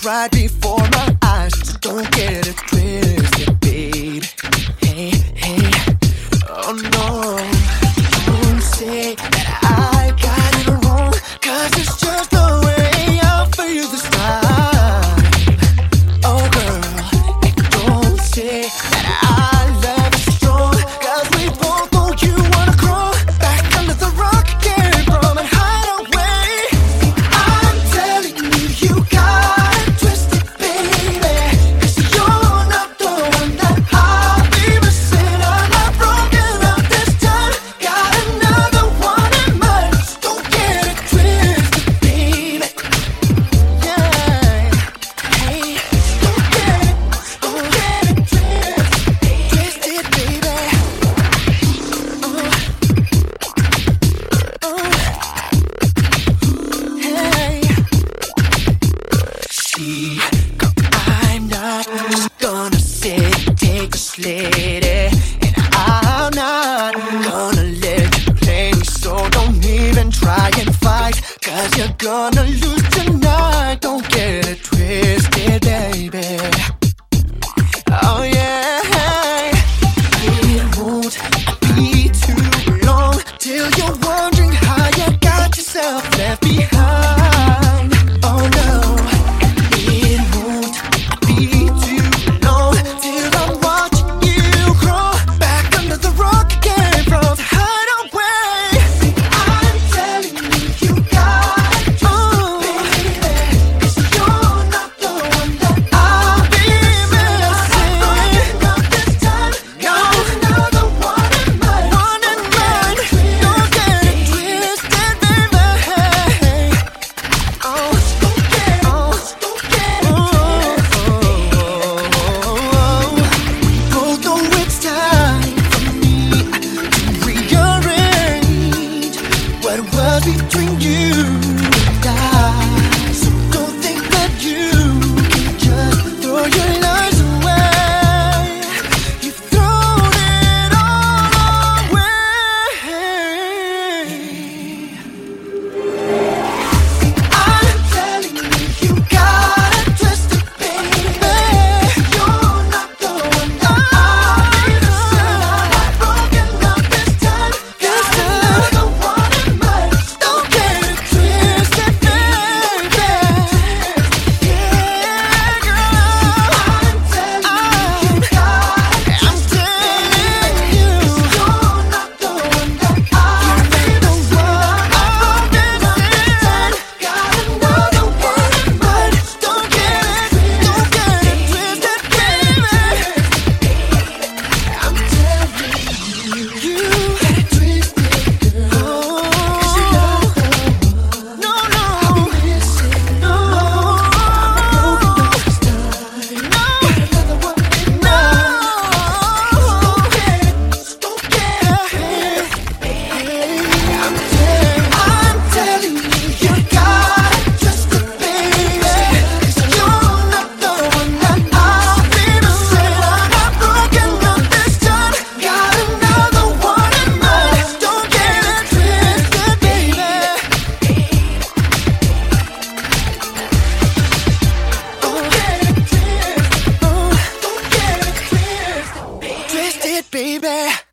right before my eyes, so don't get it twisted, babe. Hey, hey, oh no, don't say that I got it wrong, 'cause it's just the way I feel this time. Oh girl, don't say that I love you strong, 'cause we both know you wanna crawl back under the rock again from and hide away. I'm telling you, you got it twisted, baby, 'cause you're not the one that I'll be missing. I'm not broken up this time, got another one in mind, so don't get it twisted, baby. Yeah, hey, don't get it twisted, baby. Hey, see, I'm not just gonna sit, take a lady, and I'm not gonna let you play me, so don't even try and fight, 'cause you're gonna lose tonight. Don't get it twisted, baby. Oh yeah, it won't be too long till you're wondering how you got yourself left behind. Oh no, it won't be too long till I'm watching you crawl back under the rock again from the hideaway. I'm telling you, you got it twisted, baby, 'cause you're not the one that I'll be missing. Not this time, got another one in mind. One in mind, don't get it twisted, baby. Oh, don't get it twisted. Both know it's time for me to rearrange what was between you and I. So don't think that you can just throw your lies away. You've thrown it all away. I'm telling you, you got it twisted, baby. You're not the one that I'll be missing. I'm not broken up this time, got another one in mind, so don't get it twisted, baby. Yeah, girl, I'm telling you, you got it twisted, baby. You're not the one that I'll be missing. I'm not broken up this time, got another one in mind, so don't get it twisted, baby. I'm telling you, you got it twisted, girl. No, no, I'm missing. No, got another one in mind. Don't get it. I'm telling you, you got it twisted, baby, 'cause you're not the one that I'll be missing. I'm not broken up this time, got another one in mind, so don't get it twisted, baby. Don't get it twisted, don't get it twisted, baby.